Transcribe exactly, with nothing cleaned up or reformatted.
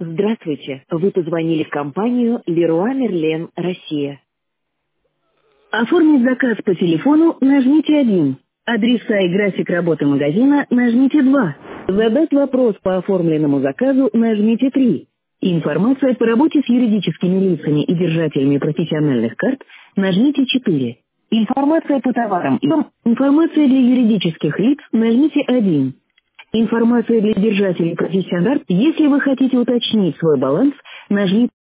Здравствуйте, вы позвонили в компанию Leroy Merlin Россия. Оформить заказ по телефону нажмите один. Адреса и график работы магазина нажмите два. Задать вопрос по оформленному заказу нажмите три. Информация по работе с юридическими лицами и держателями профессиональных карт нажмите четыре. Информация по товарам и информация для юридических лиц нажмите один. Информация для держателей профессиональных карт. Если вы хотите уточнить свой баланс, нажмите